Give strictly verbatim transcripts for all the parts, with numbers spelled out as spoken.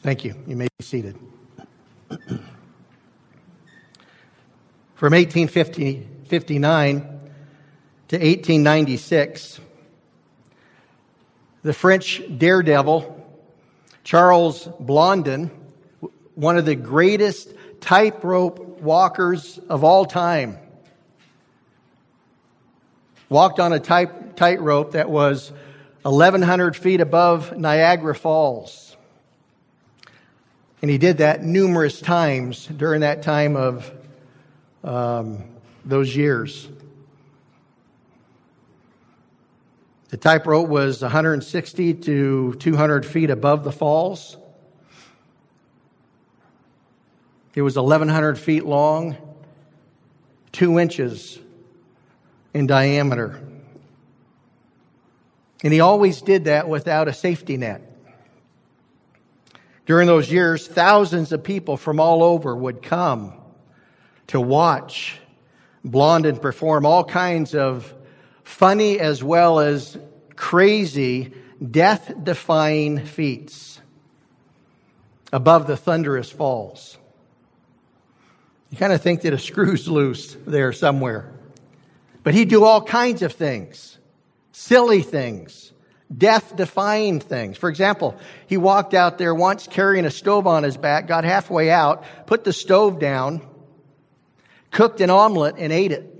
Thank you. You may be seated. From eighteen fifty-nine to eighteen ninety-six, the French daredevil Charles Blondin, one of the greatest tightrope walkers of all time, walked on a tight tightrope that was eleven hundred feet above Niagara Falls. And he did that numerous times during that time of um, those years. The tightrope was one hundred sixty to two hundred feet above the falls. It was eleven hundred feet long, two inches in diameter. And he always did that without a safety net. During those years, thousands of people from all over would come to watch Blondin perform all kinds of funny as well as crazy, death-defying feats above the thunderous falls. You kind of think that a screw's loose there somewhere. But he'd do all kinds of things, silly things, death-defying things. For example, he walked out there once carrying a stove on his back, got halfway out, put the stove down, cooked an omelet, and ate it.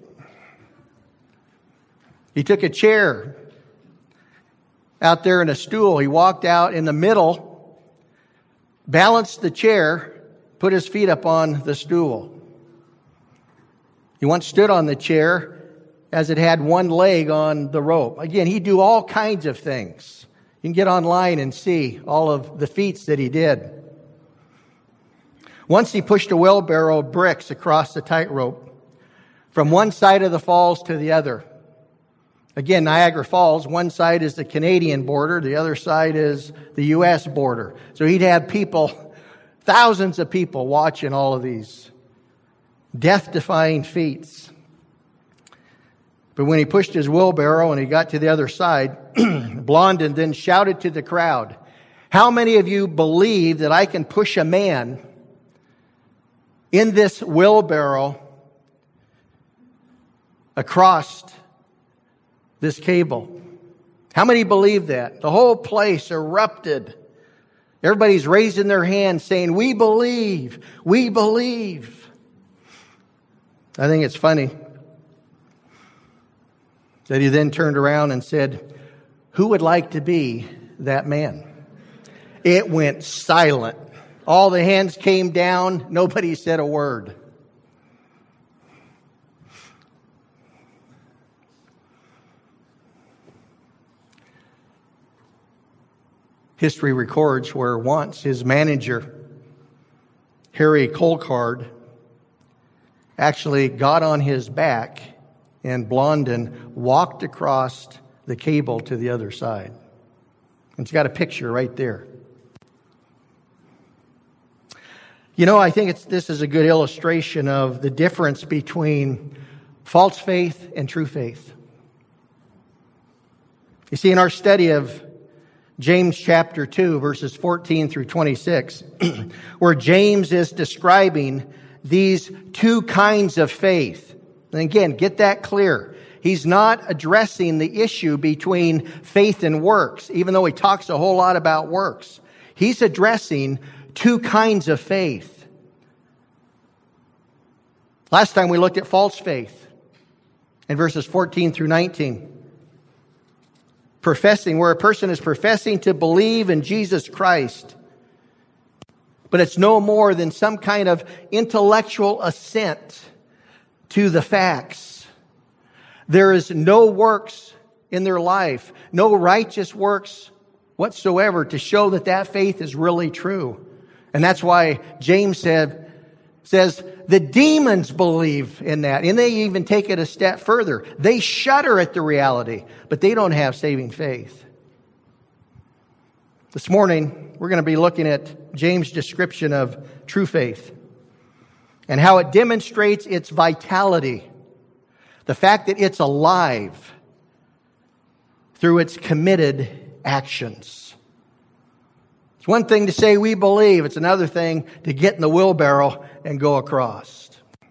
He took a chair out there and a stool. He walked out in the middle, balanced the chair, put his feet up on the stool. He once stood on the chair as it had one leg on the rope. Again, he'd do all kinds of things. You can get online and see all of the feats that he did. Once he pushed a wheelbarrow of bricks across the tightrope from one side of the falls to the other. Again, Niagara Falls, one side is the Canadian border, the other side is the U S border. So he'd have people, thousands of people watching all of these death-defying feats. But when he pushed his wheelbarrow and he got to the other side, Blondin then shouted to the crowd, "How many of you believe that I can push a man in this wheelbarrow across this cable? How many believe that?" The whole place erupted. Everybody's raising their hands saying, "We believe, we believe." I think it's funny that he then turned around and said, "Who would like to be that man?" It went silent. All the hands came down. Nobody said a word. History records where once his manager, Harry Colcard, actually got on his back and Blondin walked across the cable to the other side. And it's got a picture right there. You know, I think it's, this is a good illustration of the difference between false faith and true faith. You see, in our study of James chapter two, verses fourteen through twenty-six, where James is describing these two kinds of faith. And again, get that clear. He's not addressing the issue between faith and works, even though he talks a whole lot about works. He's addressing two kinds of faith. Last time we looked at false faith in verses fourteen through nineteen. Professing, where a person is professing to believe in Jesus Christ, but it's no more than some kind of intellectual assent to the facts. There is no works in their life, no righteous works whatsoever to show that that faith is really true. And that's why James said, says the demons believe in that. And they even take it a step further. They shudder at the reality, but they don't have saving faith. This morning, we're going to be looking at James' description of true faith and how it demonstrates its vitality, the fact that it's alive through its committed actions. It's one thing to say we believe. It's another thing to get in the wheelbarrow and go across.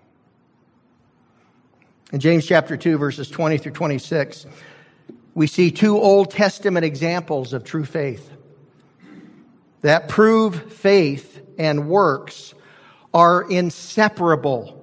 In James chapter two, verses twenty through twenty-six, we see two Old Testament examples of true faith that prove faith and works are inseparable.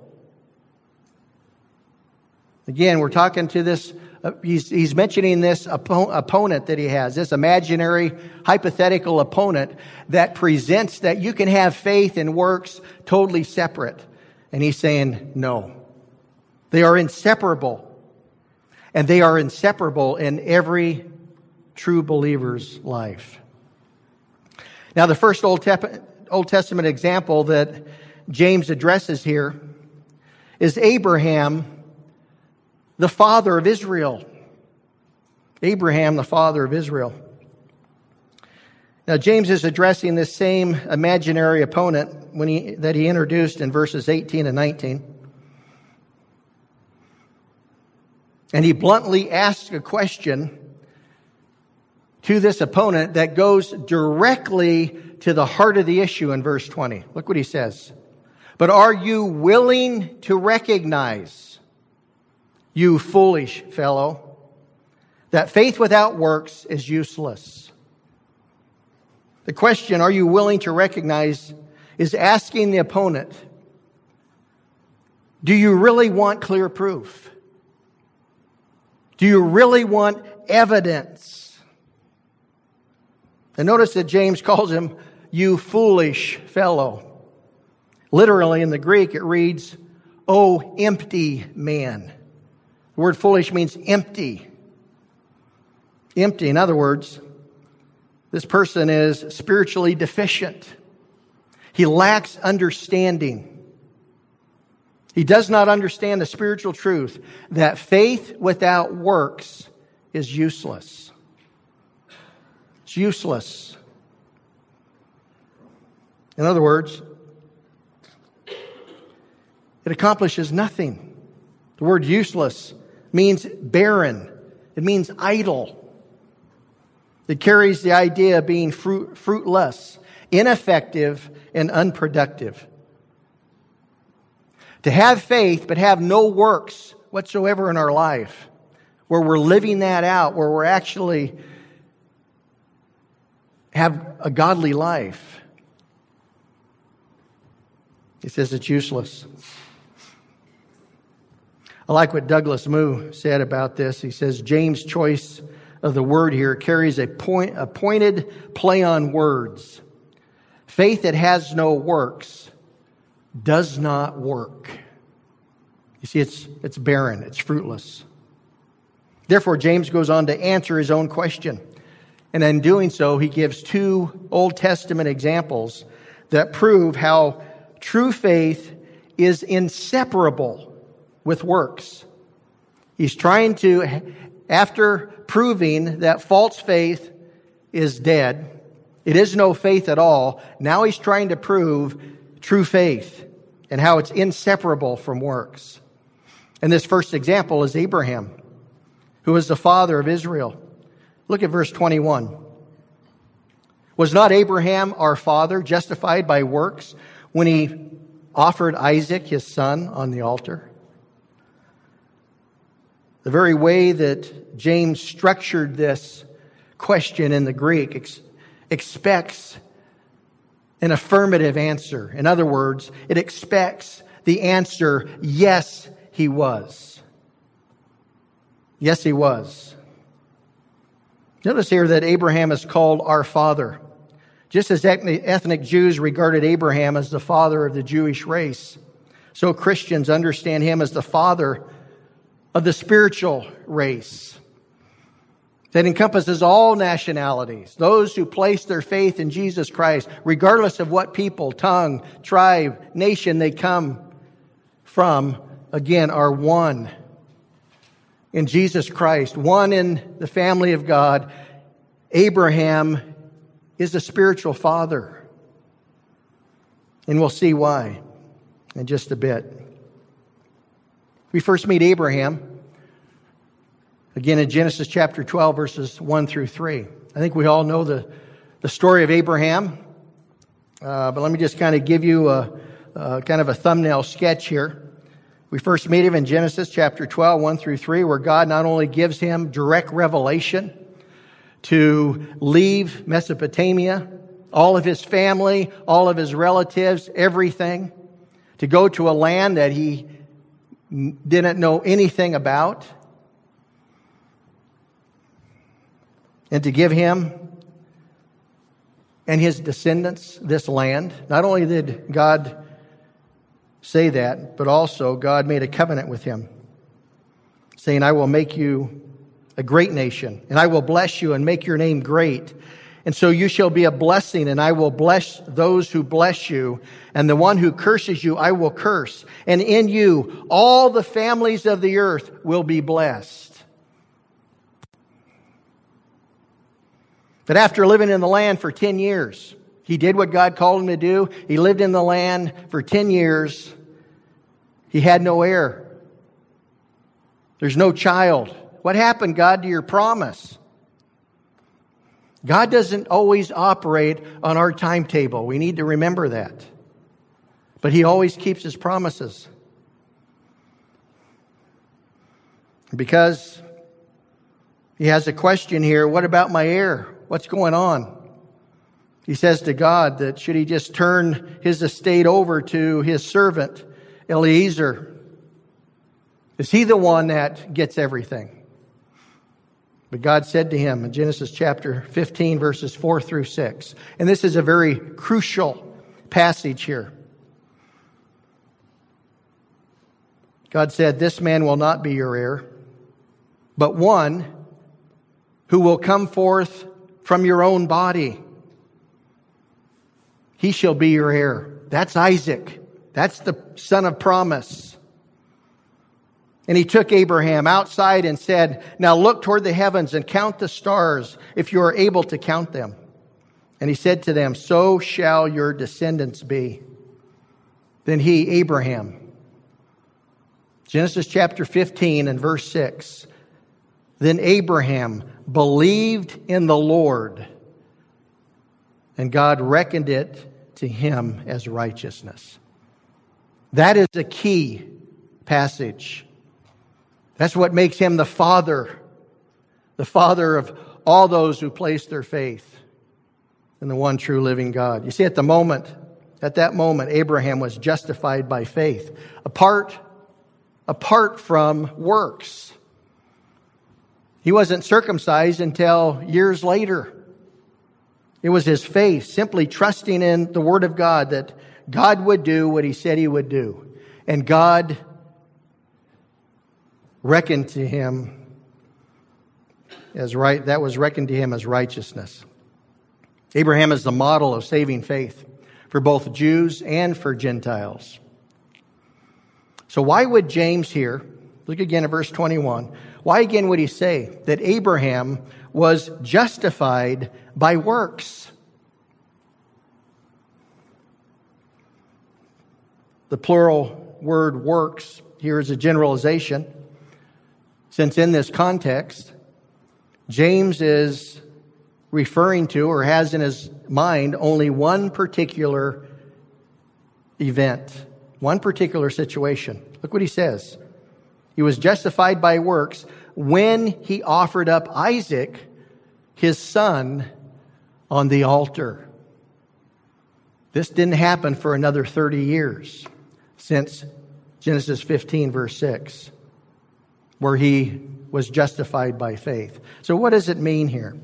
Again, we're talking to this, uh, he's, he's mentioning this oppo- opponent that he has, this imaginary, hypothetical opponent that presents that you can have faith and works totally separate. And he's saying, no. They are inseparable. And they are inseparable in every true believer's life. Now, the first Old, Te- Old Testament example that James addresses here is Abraham, the father of Israel. Abraham, the father of Israel. Now, James is addressing this same imaginary opponent when he, that he introduced in verses eighteen and nineteen. And he bluntly asks a question to this opponent that goes directly to the heart of the issue in verse twenty. Look what he says. But are you willing to recognize, you foolish fellow, that faith without works is useless? The question, are you willing to recognize, is asking the opponent, do you really want clear proof? Do you really want evidence? And notice that James calls him, you foolish fellow. Literally in the Greek, it reads, oh, empty man. The word foolish means empty. Empty, in other words, this person is spiritually deficient. He lacks understanding. He does not understand the spiritual truth that faith without works is useless. It's useless. In other words, it accomplishes nothing. The word useless means barren. It means idle. It carries the idea of being fruit, fruitless, ineffective, and unproductive. To have faith but have no works whatsoever in our life, where we're living that out, where we're actually have a godly life, he says it's useless. I like what Douglas Moo said about this. He says, James' choice of the word here carries a point, a pointed play on words. Faith that has no works does not work. You see, it's, it's barren, it's fruitless. Therefore, James goes on to answer his own question. And in doing so, he gives two Old Testament examples that prove how true faith is inseparable with works. He's trying to, after proving that false faith is dead, it is no faith at all, now he's trying to prove true faith and how it's inseparable from works. And this first example is Abraham, who is the father of Israel. Look at verse twenty-one. Was not Abraham our father justified by works when he offered Isaac his son on the altar? The very way that James structured this question in the Greek ex- expects an affirmative answer. In other words, it expects the answer, yes, he was. Yes, he was. Notice here that Abraham is called our father. Just as ethnic Jews regarded Abraham as the father of the Jewish race, so Christians understand him as the father of the spiritual race that encompasses all nationalities, those who place their faith in Jesus Christ, regardless of what people, tongue, tribe, nation they come from, again, are one in Jesus Christ, one in the family of God. Abraham is a spiritual father. And we'll see why in just a bit. We first meet Abraham, again in Genesis chapter twelve, verses one through three. I think we all know the, the story of Abraham. Uh, but let me just kind of give you a, a kind of a thumbnail sketch here. We first meet him in Genesis chapter twelve, one through three, where God not only gives him direct revelation to leave Mesopotamia, all of his family, all of his relatives, everything, to go to a land that he didn't know anything about, and to give him and his descendants this land. Not only did God say that, but also God made a covenant with him, saying, I will make you a great nation, and I will bless you and make your name great. And so you shall be a blessing, and I will bless those who bless you, and the one who curses you I will curse. And in you all the families of the earth will be blessed. But after living in the land for ten years, he did what God called him to do. He lived in the land for ten years. He had no heir. There's no child. What happened, God, to your promise? God doesn't always operate on our timetable. We need to remember that. But he always keeps his promises. Because he has a question here, what about my heir? What's going on? He says to God that should he just turn his estate over to his servant, Eliezer? Is he the one that gets everything? But God said to him in Genesis chapter fifteen, verses four through six, and this is a very crucial passage here. God said, this man will not be your heir, but one who will come forth from your own body. He shall be your heir. That's Isaac. That's the son of promise. And he took Abraham outside and said, now look toward the heavens and count the stars, if you are able to count them. And he said to them, so shall your descendants be. Then he, Abraham, Genesis chapter fifteen and verse six, then Abraham believed in the Lord, and God reckoned it to him as righteousness. That is a key passage. That's what makes him the father, the father of all those who place their faith in the one true living God. You see, at the moment, at that moment, Abraham was justified by faith, apart, apart from works. He wasn't circumcised until years later. It was his faith, simply trusting in the Word of God that God would do what he said he would do. And God reckoned to him as right, that was reckoned to him as righteousness. Abraham is the model of saving faith for both Jews and for Gentiles. So why would James here, look again at verse twenty-one, why again would he say that Abraham was justified by works? The plural word works here is a generalization, since in this context, James is referring to or has in his mind only one particular event, one particular situation. Look what he says. He was justified by works when he offered up Isaac, his son, on the altar. This didn't happen for another thirty years since Genesis fifteen, verse six, where he was justified by faith. So what does it mean here?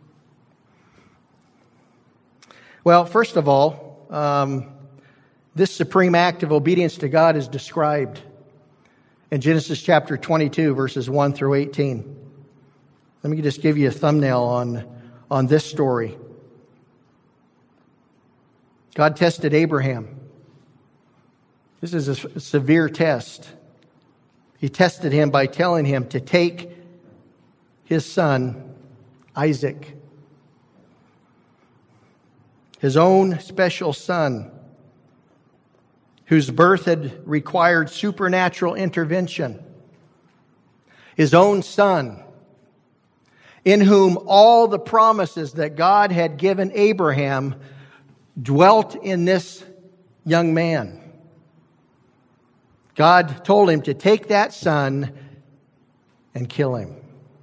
Well, first of all, um, this supreme act of obedience to God is described in Genesis chapter twenty-two, verses one through eighteen. Let me just give you a thumbnail on, on this story. God tested Abraham. This is a severe test. He tested him by telling him to take his son, Isaac, his own special son, whose birth had required supernatural intervention, his own son, in whom all the promises that God had given Abraham dwelt in this young man. God told him to take that son and kill him.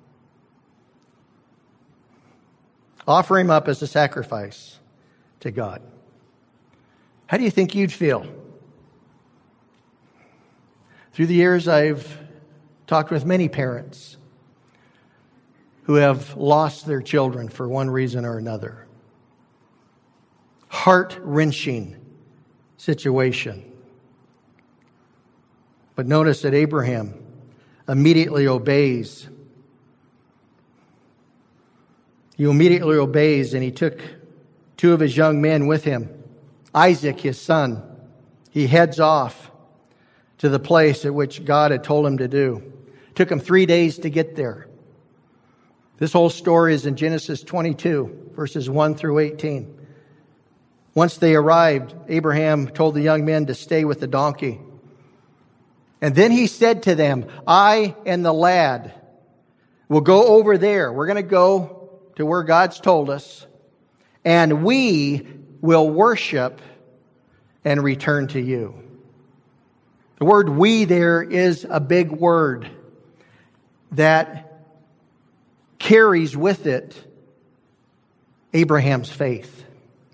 Offer him up as a sacrifice to God. How do you think you'd feel? Through the years, I've talked with many parents who have lost their children for one reason or another. Heart-wrenching situation. But notice that Abraham immediately obeys. He immediately obeys, and he took two of his young men with him. Isaac, his son, he heads off to the place at which God had told him to do. It took him three days to get there. This whole story is in Genesis twenty-two, verses one through eighteen. Once they arrived, Abraham told the young men to stay with the donkey. And then he said to them, I and the lad will go over there. We're going to go to where God's told us, and we will worship and return to you. The word we there is a big word that carries with it Abraham's faith.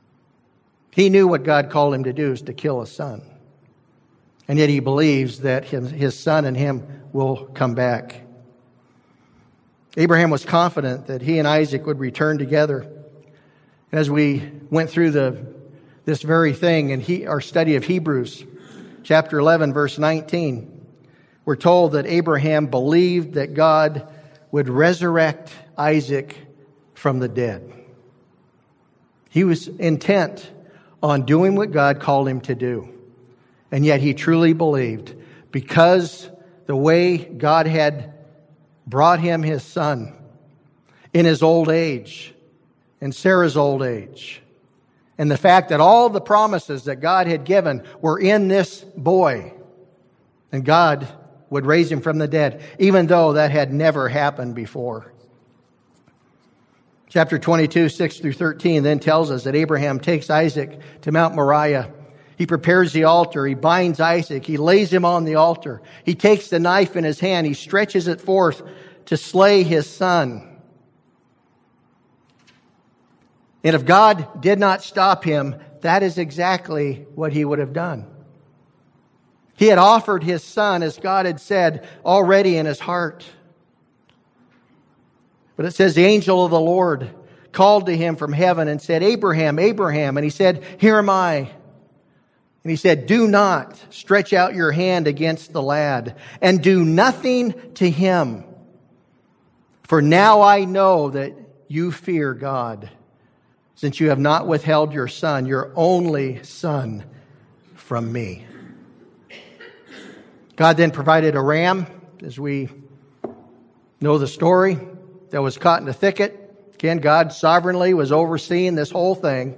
He knew what God called him to do is to kill a son. And yet he believes that his son and him will come back. Abraham was confident that he and Isaac would return together. As we went through the this very thing in he, our study of Hebrews, chapter eleven, verse nineteen, we're told that Abraham believed that God would resurrect Isaac from the dead. He was intent on doing what God called him to do. And yet he truly believed, because the way God had brought him his son in his old age, in Sarah's old age, and the fact that all the promises that God had given were in this boy, and God would raise him from the dead, even though that had never happened before. Chapter twenty-two, six through thirteen then tells us that Abraham takes Isaac to Mount Moriah. He prepares the altar. He binds Isaac. He lays him on the altar. He takes the knife in his hand. He stretches it forth to slay his son. And if God did not stop him, that is exactly what he would have done. He had offered his son, as God had said, already in his heart. But it says the angel of the Lord called to him from heaven and said, Abraham, Abraham. And he said, here am I. And he said, do not stretch out your hand against the lad, and do nothing to him. For now I know that you fear God, since you have not withheld your son, your only son, from me. God then provided a ram, as we know the story, that was caught in a thicket. Again, God sovereignly was overseeing this whole thing.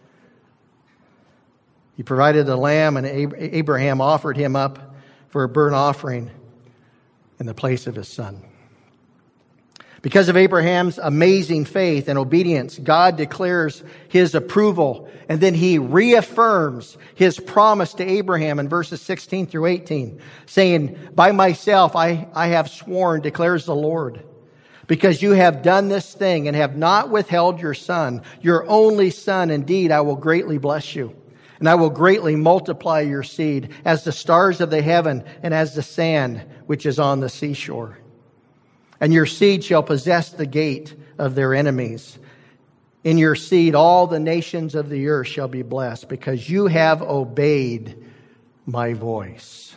He provided the lamb, and Abraham offered him up for a burnt offering in the place of his son. Because of Abraham's amazing faith and obedience, God declares his approval, and then he reaffirms his promise to Abraham in verses sixteen through eighteen, saying, by myself I, I have sworn, declares the Lord, because you have done this thing and have not withheld your son, your only son, indeed I will greatly bless you. And I will greatly multiply your seed as the stars of the heaven and as the sand which is on the seashore. And your seed shall possess the gate of their enemies. In your seed all the nations of the earth shall be blessed, because you have obeyed my voice.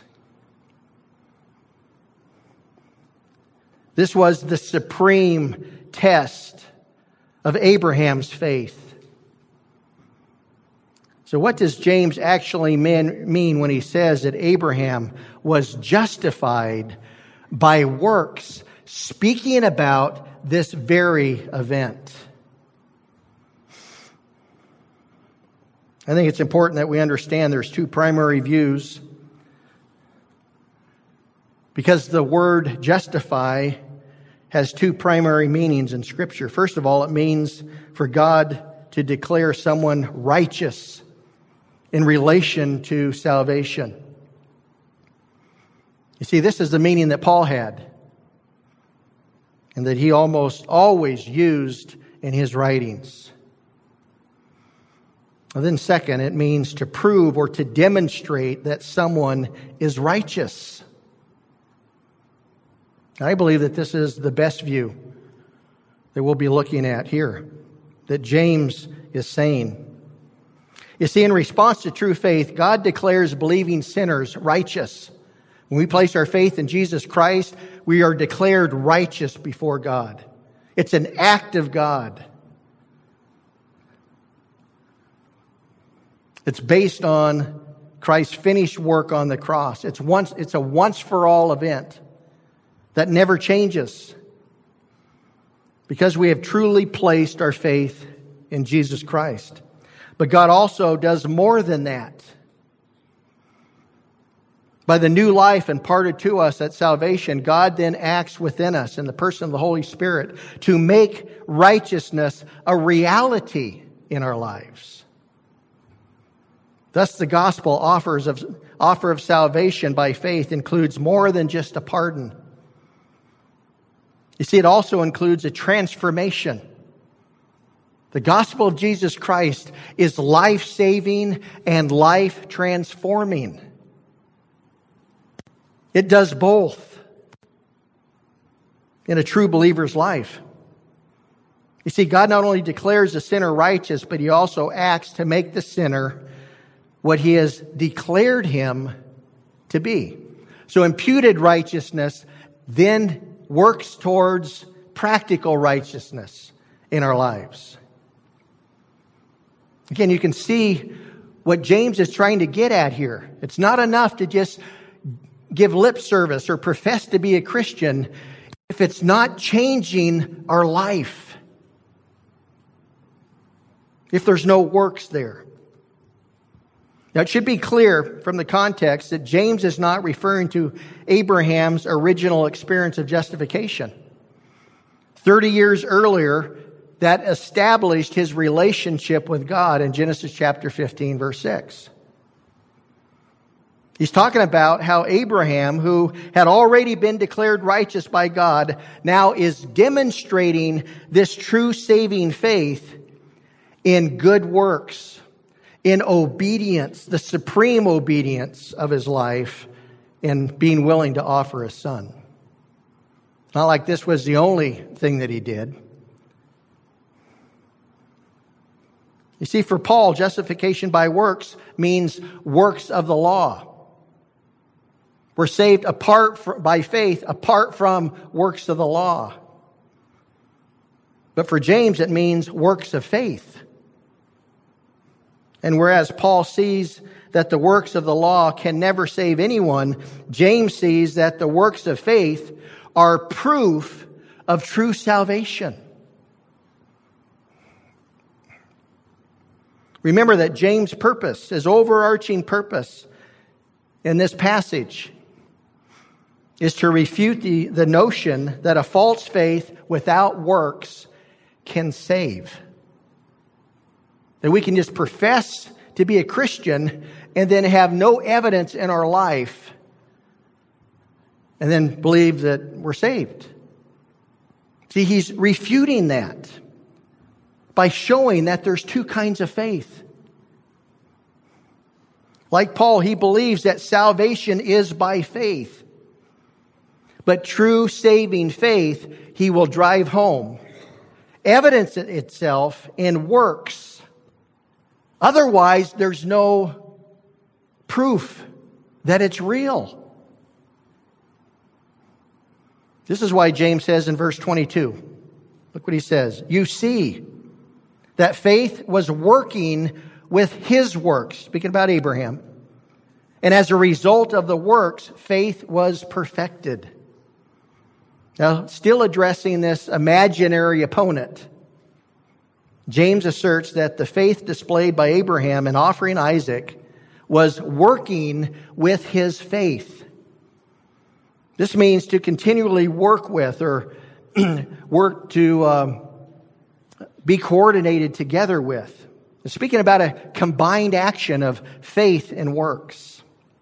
This was the supreme test of Abraham's faith. So what does James actually mean when he says that Abraham was justified by works, speaking about this very event? I think it's important that we understand there's two primary views, because the word justify has two primary meanings in Scripture. First of all, it means for God to declare someone righteous in relation to salvation. You see, this is the meaning that Paul had, and that he almost always used in his writings. And then second, it means to prove or to demonstrate that someone is righteous. I believe that this is the best view that we'll be looking at here, that James is saying. You see, in response to true faith, God declares believing sinners righteous. When we place our faith in Jesus Christ, we are declared righteous before God. It's an act of God. It's based on Christ's finished work on the cross. It's once, it's a once-for-all event that never changes because we have truly placed our faith in Jesus Christ. But God also does more than that. By the new life imparted to us at salvation, God then acts within us in the person of the Holy Spirit to make righteousness a reality in our lives. Thus, the gospel offers of, offer of salvation by faith includes more than just a pardon. You see, it also includes a transformation. The gospel of Jesus Christ is life-saving and life-transforming. It does both in a true believer's life. You see, God not only declares the sinner righteous, but He also acts to make the sinner what He has declared him to be. So imputed righteousness then works towards practical righteousness in our lives. Again, you can see what James is trying to get at here. It's not enough to just give lip service or profess to be a Christian if it's not changing our life. If there's no works there. Now, it should be clear from the context that James is not referring to Abraham's original experience of justification. Thirty years earlier, that established his relationship with God in Genesis chapter fifteen, verse six. He's talking about how Abraham, who had already been declared righteous by God, now is demonstrating this true saving faith in good works, in obedience, the supreme obedience of his life, in being willing to offer his son. Not like this was the only thing that he did. You see, for Paul, justification by works means works of the law. We're saved apart from, by faith, apart from works of the law. But for James, it means works of faith. And whereas Paul sees that the works of the law can never save anyone, James sees that the works of faith are proof of true salvation. Remember that James' purpose, his overarching purpose in this passage, is to refute the, the notion that a false faith without works can save. That we can just profess to be a Christian and then have no evidence in our life and then believe that we're saved. See, he's refuting that by showing that there's two kinds of faith. Like Paul, he believes that salvation is by faith. But true saving faith, he will drive home. Evidence itself in works. Otherwise, there's no proof that it's real. This is why James says in verse twenty-two, look what he says. You see that faith was working with his works, speaking about Abraham. And as a result of the works, faith was perfected. Now, still addressing this imaginary opponent, James asserts that the faith displayed by Abraham in offering Isaac was working with his faith. This means to continually work with or work to um, be coordinated together with. Speaking about a combined action of faith and works.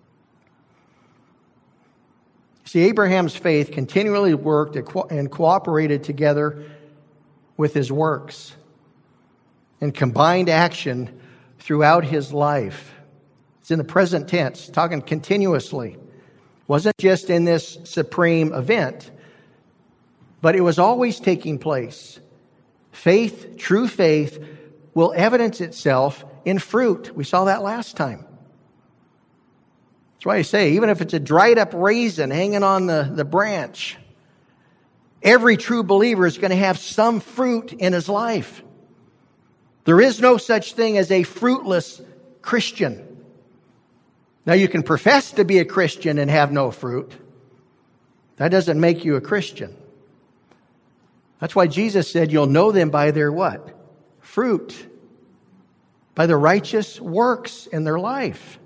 See, Abraham's faith continually worked and cooperated together with his works in combined action throughout his life. It's in the present tense, talking continuously. It wasn't just in this supreme event, but it was always taking place. Faith, true faith, will evidence itself in fruit. We saw that last time. That's why I say, even if it's a dried up raisin hanging on the, the branch, every true believer is going to have some fruit in his life. There is no such thing as a fruitless Christian. Now, you can profess to be a Christian and have no fruit. That doesn't make you a Christian. That's why Jesus said, you'll know them by their what? Fruit. By the righteous works in their life.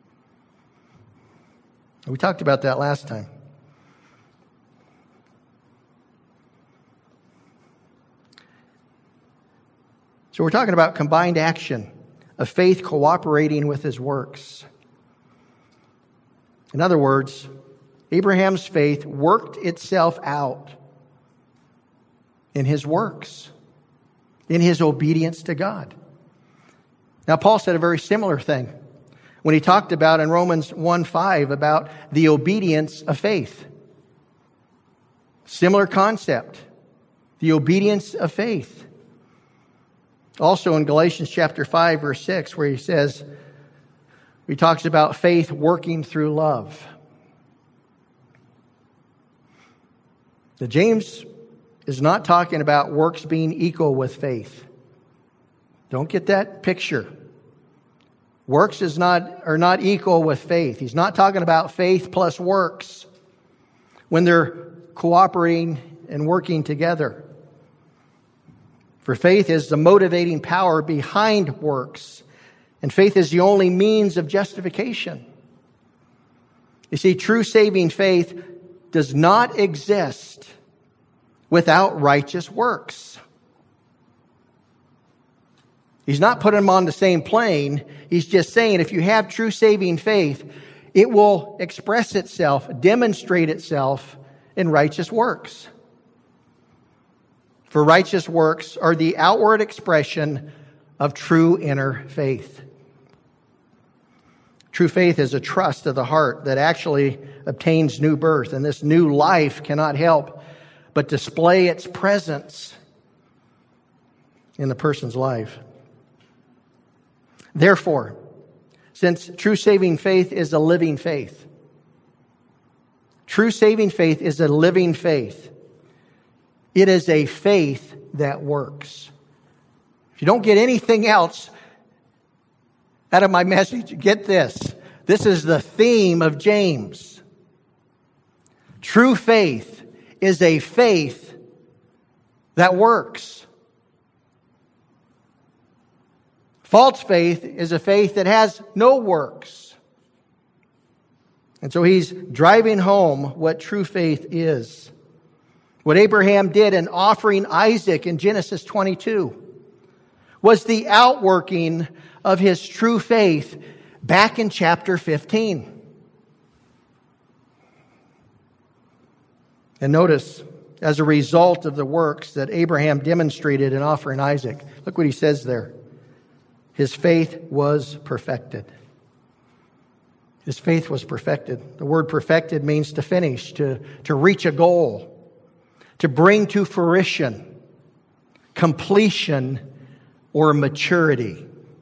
We talked about that last time. So we're talking about combined action of faith cooperating with his works. In other words, Abraham's faith worked itself out in his works, in his obedience to God. Now, Paul said a very similar thing when he talked about in Romans one five about the obedience of faith. Similar concept, the obedience of faith. Also in Galatians chapter five, verse six, where he says, he talks about faith working through love. Now, James is not talking about works being equal with faith. Don't get that picture. Works is not are not equal with faith. He's not talking about faith plus works when they're cooperating and working together. For faith is the motivating power behind works, and faith is the only means of justification. You see, true saving faith does not exist without righteous works. He's not putting them on the same plane. He's just saying if you have true saving faith, it will express itself, demonstrate itself in righteous works. For righteous works are the outward expression of true inner faith. True faith is a trust of the heart that actually obtains new birth, and this new life cannot help but display its presence in the person's life. Therefore, since true saving faith is a living faith, true saving faith is a living faith. It is a faith that works. If you don't get anything else out of my message, get this. This is the theme of James. True faith is a faith that works. False faith is a faith that has no works. And so he's driving home what true faith is. What Abraham did in offering Isaac in Genesis twenty-two was the outworking of his true faith back in chapter fifteen. And notice, as a result of the works that Abraham demonstrated in offering Isaac, look what he says there. His faith was perfected. His faith was perfected. The word perfected means to finish, to, to reach a goal, to bring to fruition, completion, or maturity.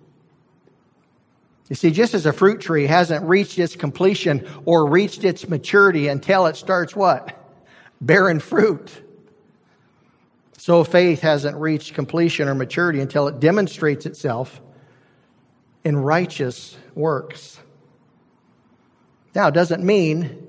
You see, just as a fruit tree hasn't reached its completion or reached its maturity until it starts what? Bearing fruit. So faith hasn't reached completion or maturity until it demonstrates itself in righteous works. Now, it doesn't mean,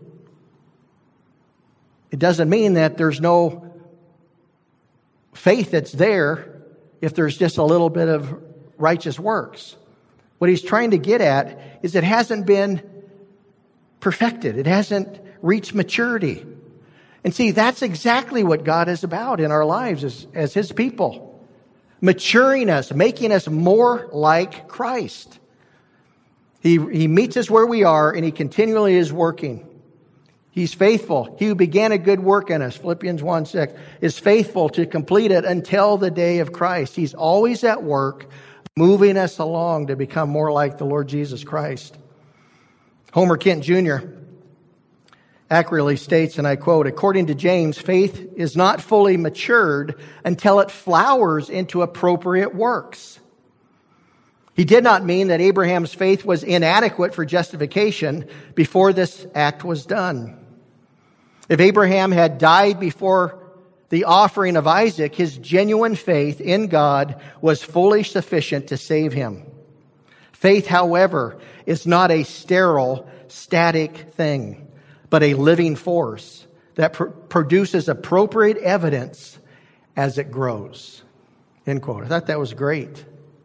it doesn't mean that there's no faith that's there if there's just a little bit of righteous works. What he's trying to get at is it hasn't been perfected. It hasn't reached maturity. And see, that's exactly what God is about in our lives as, as His people. Maturing us, making us more like Christ. He, he meets us where we are, and He continually is working. He's faithful. He who began a good work in us, Philippians one six, is faithful to complete it until the day of Christ. He's always at work, moving us along to become more like the Lord Jesus Christ. Homer Kent Junior accurately states, and I quote, according to James, faith is not fully matured until it flowers into appropriate works. He did not mean that Abraham's faith was inadequate for justification before this act was done. If Abraham had died before the offering of Isaac, his genuine faith in God was fully sufficient to save him. Faith, however, is not a sterile, static thing, but a living force that pr- produces appropriate evidence as it grows. End quote. I thought that was great.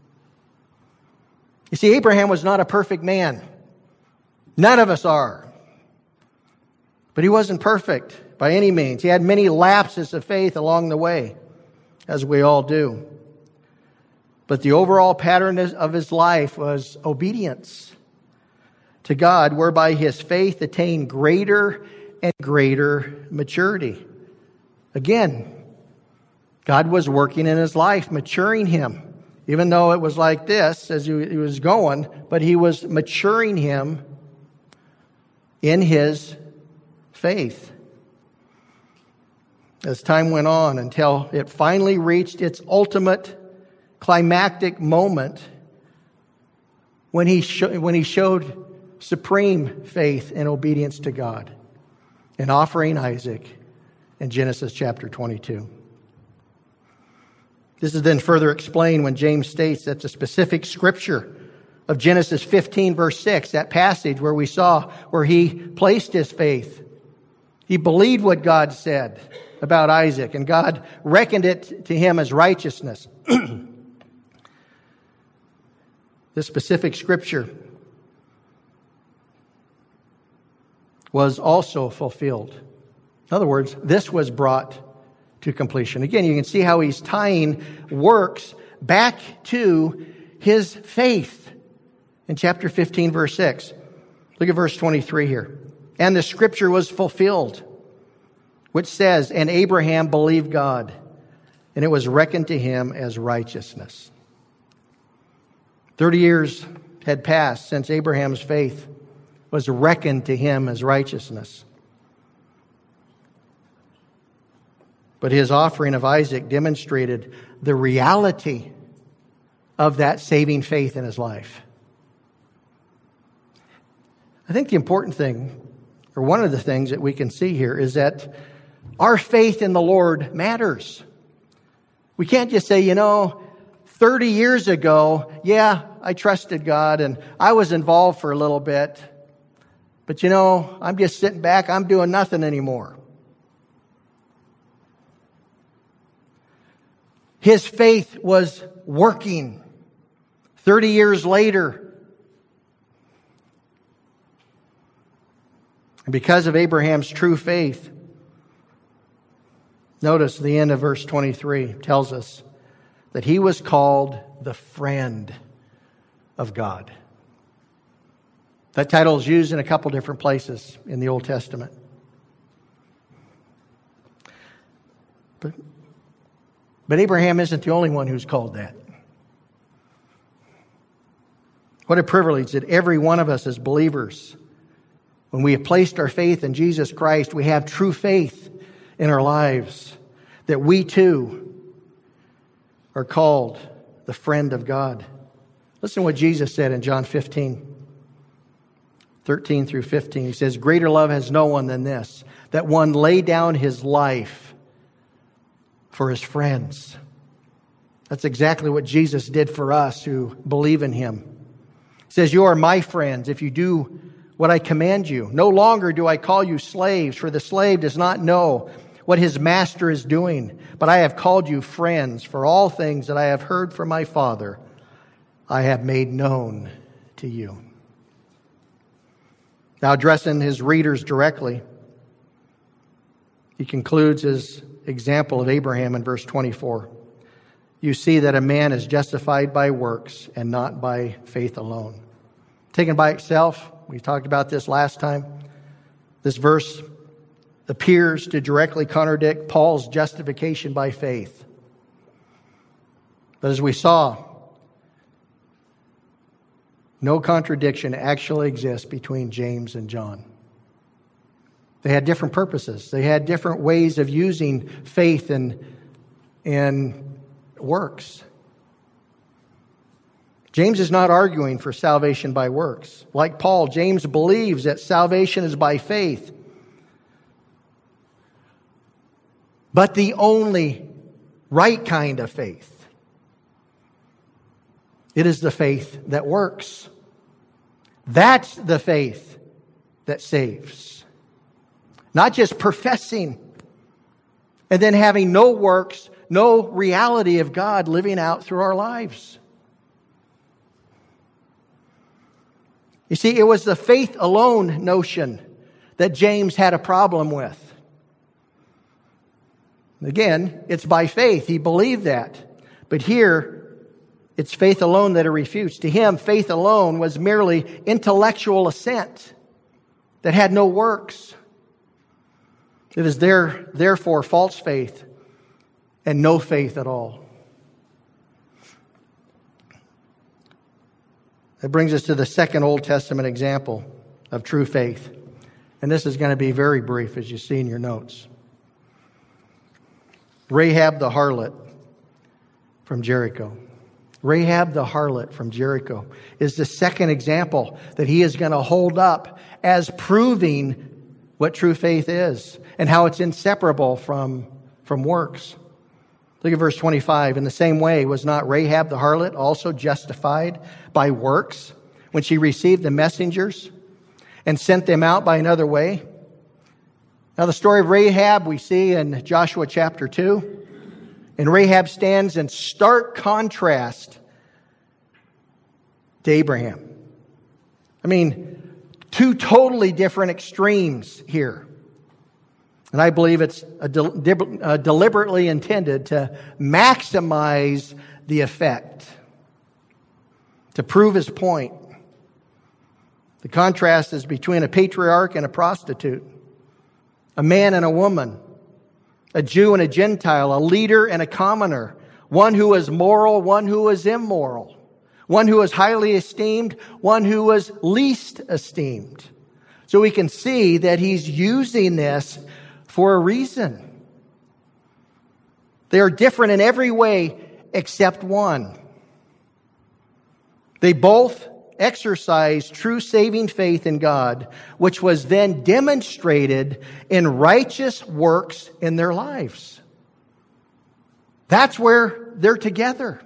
You see, Abraham was not a perfect man. None of us are. But he wasn't perfect by any means. He had many lapses of faith along the way, as we all do. But the overall pattern of his life was obedience to God, whereby his faith attained greater and greater maturity. Again, God was working in his life, maturing him. Even though it was like this as he was going, but he was maturing him in his faith as time went on until it finally reached its ultimate climactic moment when he, sh- when he showed supreme faith and obedience to God in offering Isaac in Genesis chapter twenty-two. This is then further explained when James states that the specific scripture of Genesis fifteen verse six, that passage where we saw where he placed his faith. He believed what God said about Isaac, and God reckoned it to him as righteousness. This specific scripture was also fulfilled. In other words, this was brought to completion. Again, you can see how he's tying works back to his faith in chapter fifteen, verse six. Look at verse twenty-three here. And the scripture was fulfilled, which says, and Abraham believed God, and it was reckoned to him as righteousness. Thirty years had passed since Abraham's faith was reckoned to him as righteousness. But his offering of Isaac demonstrated the reality of that saving faith in his life. I think the important thing, or one of the things that we can see here, is that our faith in the Lord matters. We can't just say, you know, thirty years ago, yeah, I trusted God and I was involved for a little bit. But you know, I'm just sitting back, I'm doing nothing anymore. His faith was working. Thirty years later, and because of Abraham's true faith, notice the end of verse twenty-three tells us that he was called the friend of God. That title is used in a couple different places in the Old Testament. But, but Abraham isn't the only one who's called that. What a privilege that every one of us as believers, when we have placed our faith in Jesus Christ, we have true faith in our lives, that we too are called the friend of God. Listen to what Jesus said in John fifteen. thirteen through fifteen, he says, greater love has no one than this, that one lay down his life for his friends. That's exactly what Jesus did for us who believe in him. He says, you are my friends if you do what I command you. No longer do I call you slaves, for the slave does not know what his master is doing. But I have called you friends, for all things that I have heard from my Father, I have made known to you. Now, addressing his readers directly, He concludes his example of Abraham in verse twenty-four. You see that a man is justified by works and not by faith alone. Taken by itself, we talked about this last time. This verse appears to directly contradict Paul's justification by faith. But as we saw, no contradiction actually exists between James and John. They had different purposes. They had different ways of using faith and, and works. James is not arguing for salvation by works. Like Paul, James believes that salvation is by faith. But the only right kind of faith. It is the faith that works. That's the faith that saves. Not just professing and then having no works, no reality of God living out through our lives. You see, it was the faith alone notion that James had a problem with. Again, it's by faith. He believed that. But here, it's faith alone that he refutes. To him, faith alone was merely intellectual assent that had no works. It is there, therefore, false faith and no faith at all. That brings us to the second Old Testament example of true faith. And this is going to be very brief, as you see in your notes. Rahab the harlot from Jericho. Rahab the harlot from Jericho is the second example that he is going to hold up as proving what true faith is and how it's inseparable from, from works. Look at verse twenty-five. In the same way, was not Rahab the harlot also justified by works when she received the messengers and sent them out by another way? Now, the story of Rahab we see in Joshua chapter two. And Rahab stands in stark contrast to Abraham. I mean, two totally different extremes here. And I believe it's a de- uh, deliberately intended to maximize the effect, to prove his point. The contrast is between a patriarch and a prostitute, a man and a woman, a Jew and a Gentile, a leader and a commoner, one who is moral, one who is immoral, one who is highly esteemed, one who is least esteemed. So we can see that he's using this for a reason. They are different in every way except one. They both exercise true saving faith in God, which was then demonstrated in righteous works in their lives. That's where they're together.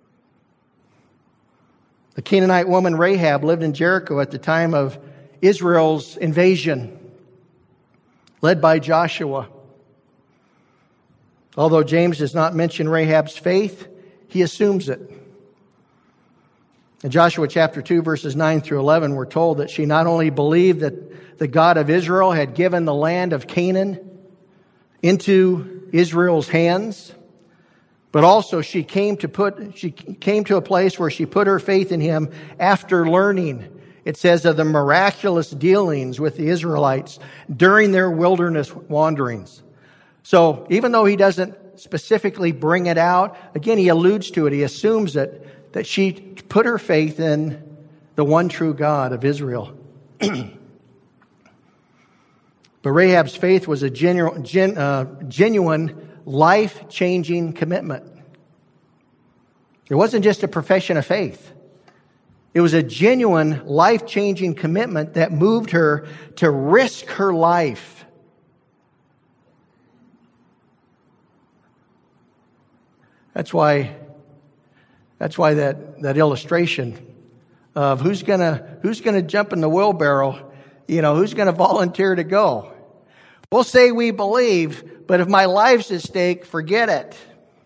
The Canaanite woman Rahab lived in Jericho at the time of Israel's invasion, led by Joshua. Although James does not mention Rahab's faith, he assumes it. In Joshua chapter two, verses nine through eleven, we're told that she not only believed that the God of Israel had given the land of Canaan into Israel's hands, but also she came to put she came to a place where she put her faith in him after learning, it says, of the miraculous dealings with the Israelites during their wilderness wanderings. So even though he doesn't specifically bring it out, again, he alludes to it. He assumes it, that she put her faith in the one true God of Israel. But Rahab's faith was a genu- gen, uh, genuine, life-changing commitment. It wasn't just a profession of faith. It was a genuine, life-changing commitment that moved her to risk her life. That's why, that's why that, that illustration of who's gonna who's gonna jump in the wheelbarrow, you know, who's gonna volunteer to go. We'll say we believe, but if my life's at stake, forget it.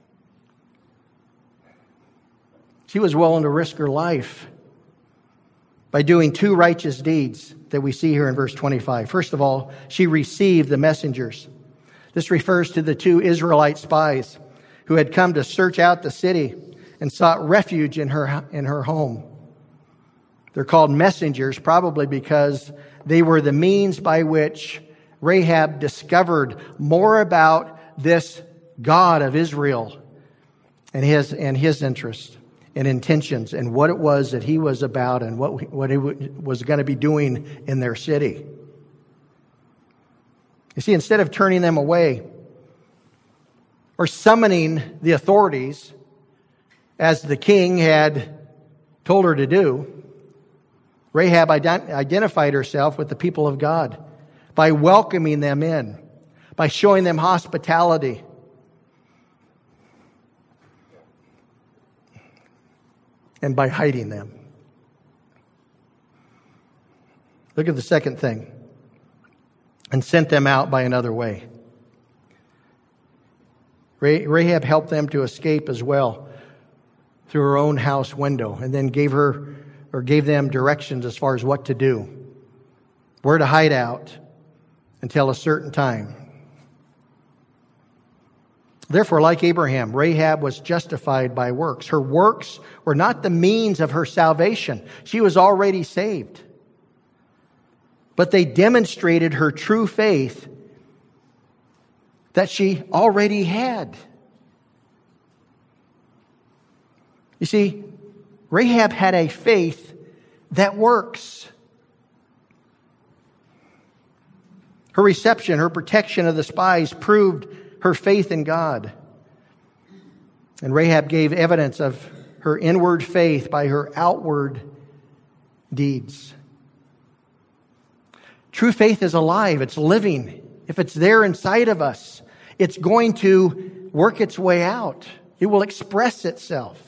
She was willing to risk her life by doing two righteous deeds that we see here in verse twenty-five. First of all, she received the messengers. This refers to the two Israelite spies who had come to search out the city and sought refuge in her, in her home. They're called messengers, probably because they were the means by which Rahab discovered more about this God of Israel and his, and his interests and intentions and what it was that he was about and what, what he was going to be doing in their city. You see, instead of turning them away or summoning the authorities, as the king had told her to do, Rahab ident- identified herself with the people of God by welcoming them in, by showing them hospitality. And by hiding them. Look at the second thing. And sent them out by another way. Rahab helped them to escape as well through her own house window, and then gave her or gave them directions as far as what to do, where to hide out until a certain time. Therefore, like Abraham, Rahab was justified by works. Her works were not the means of her salvation. She was already saved. But they demonstrated her true faith that she already had. You see, Rahab had a faith that works. Her reception, her protection of the spies proved her faith in God. And Rahab gave evidence of her inward faith by her outward deeds. True faith is alive. It's living. If it's there inside of us, it's going to work its way out. It will express itself.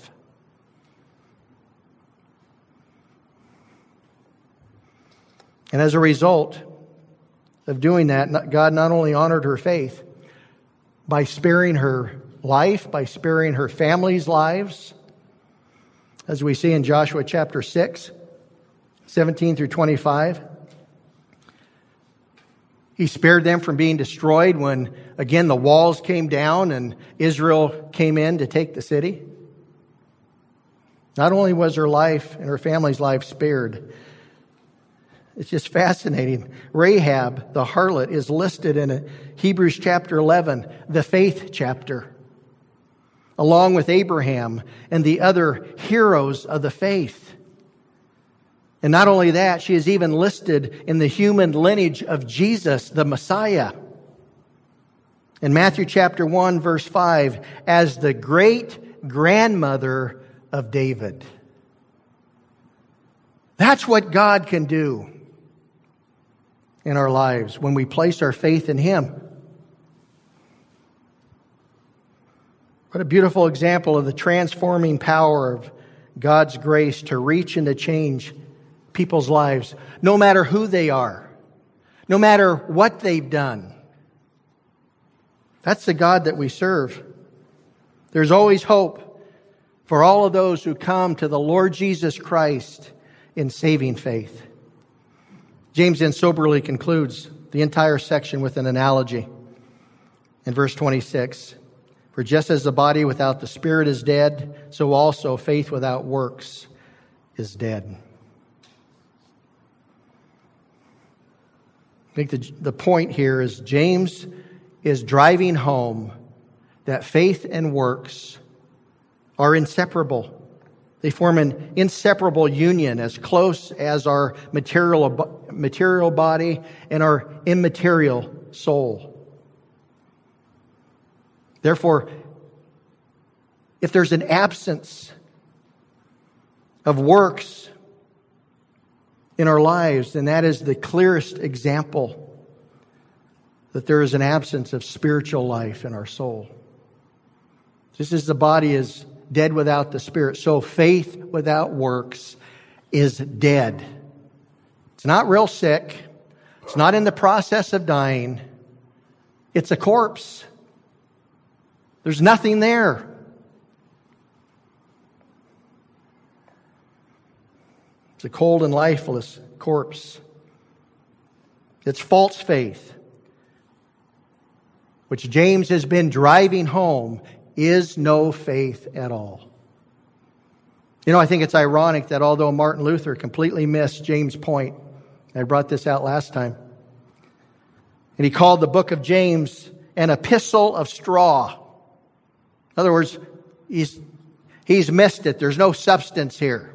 And as a result of doing that, God not only honored her faith by sparing her life, by sparing her family's lives, as we see in Joshua chapter six, seventeen through twenty-five. He spared them from being destroyed when, again, the walls came down and Israel came in to take the city. Not only was her life and her family's life spared, it's just fascinating. Rahab, the harlot, is listed in Hebrews chapter eleven, the faith chapter, along with Abraham and the other heroes of the faith. And not only that, she is even listed in the human lineage of Jesus, the Messiah. In Matthew chapter one, verse five, as the great grandmother of David. That's what God can do in our lives when we place our faith in Him. What a beautiful example of the transforming power of God's grace to reach and to change people's lives, no matter who they are, no matter what they've done. That's the God that we serve. There's always hope for all of those who come to the Lord Jesus Christ in saving faith. James then soberly concludes the entire section with an analogy. In verse twenty-six, for just as the body without the spirit is dead, so also faith without works is dead. I think the, the point here is James is driving home that faith and works are inseparable. They form an inseparable union, as close as our material, material body and our immaterial soul. Therefore, if there's an absence of works in our lives, then that is the clearest example that there is an absence of spiritual life in our soul. Just as the body is dead without the spirit, so faith without works is dead. It's not real sick. It's not in the process of dying. It's a corpse. There's nothing there. It's a cold and lifeless corpse. It's false faith. which James has been driving home, is no faith at all. You know, I think it's ironic that although Martin Luther completely missed James' point, I brought this out last time, and he called the book of James an epistle of straw. In other words, he's, he's missed it. There's no substance here.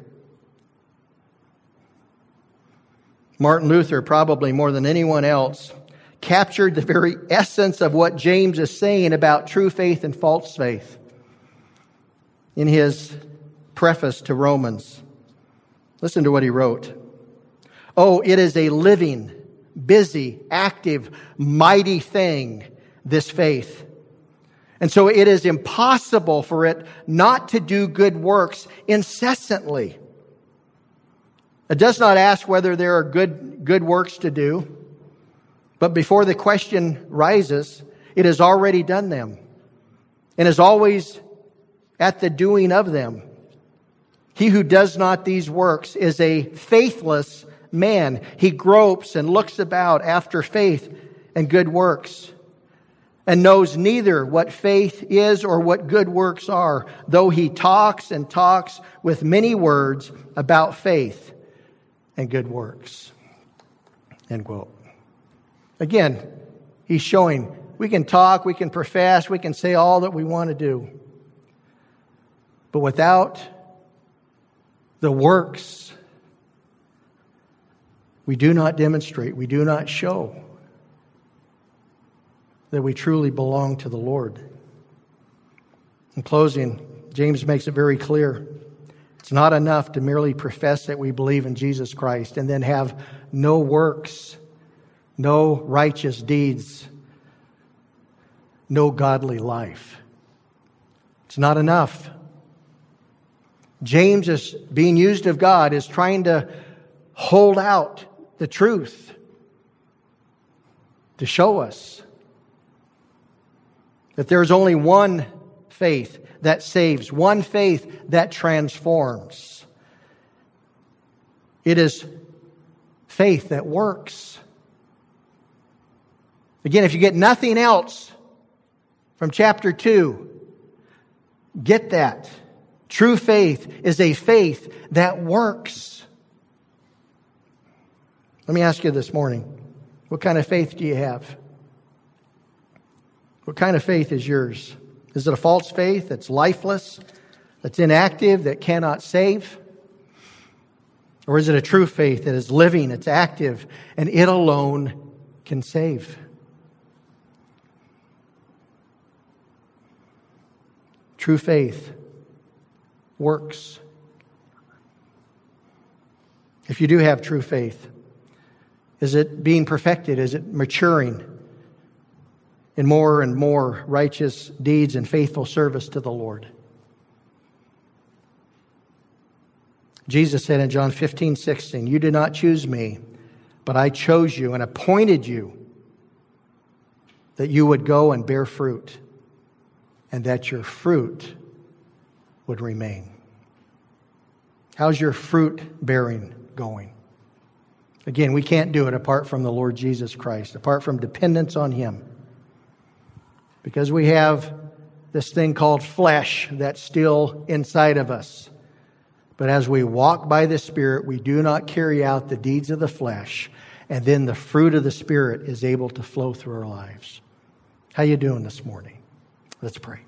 Martin Luther, probably more than anyone else, captured the very essence of what James is saying about true faith and false faith in his preface to Romans. Listen to what he wrote. Oh, it is a living, busy, active, mighty thing, this faith. And so it is impossible for it not to do good works incessantly. It does not ask whether there are good, good works to do, but before the question rises, it has already done them and is always at the doing of them. He who does not these works is a faithless man. He gropes and looks about after faith and good works, and knows neither what faith is or what good works are, though he talks and talks with many words about faith and good works. End quote. Again, he's showing we can talk, we can profess, we can say all that we want to do. But without the works, we do not demonstrate, we do not show that we truly belong to the Lord. In closing, James makes it very clear. It's not enough to merely profess that we believe in Jesus Christ and then have no works, no righteous deeds, no godly life. It's not enough. James is being used of God, is trying to hold out the truth to show us that there is only one faith that saves, one faith that transforms. It is faith that works. Again, if you get nothing else from chapter two, get that. True faith is a faith that works. Let me ask you this morning, what kind of faith do you have? What kind of faith is yours? Is it a false faith that's lifeless, that's inactive, that cannot save? Or is it a true faith that is living, it's active, and it alone can save? True faith works. If you do have true faith, is it being perfected? Is it maturing in more and more righteous deeds and faithful service to the Lord? Jesus said in John fifteen sixteen, "You did not choose me, but I chose you and appointed you that you would go and bear fruit, and that your fruit would remain." How's your fruit bearing going? Again, we can't do it apart from the Lord Jesus Christ, apart from dependence on Him. Because we have this thing called flesh that's still inside of us. But as we walk by the Spirit, we do not carry out the deeds of the flesh, and then the fruit of the Spirit is able to flow through our lives. How you doing this morning? Let's pray.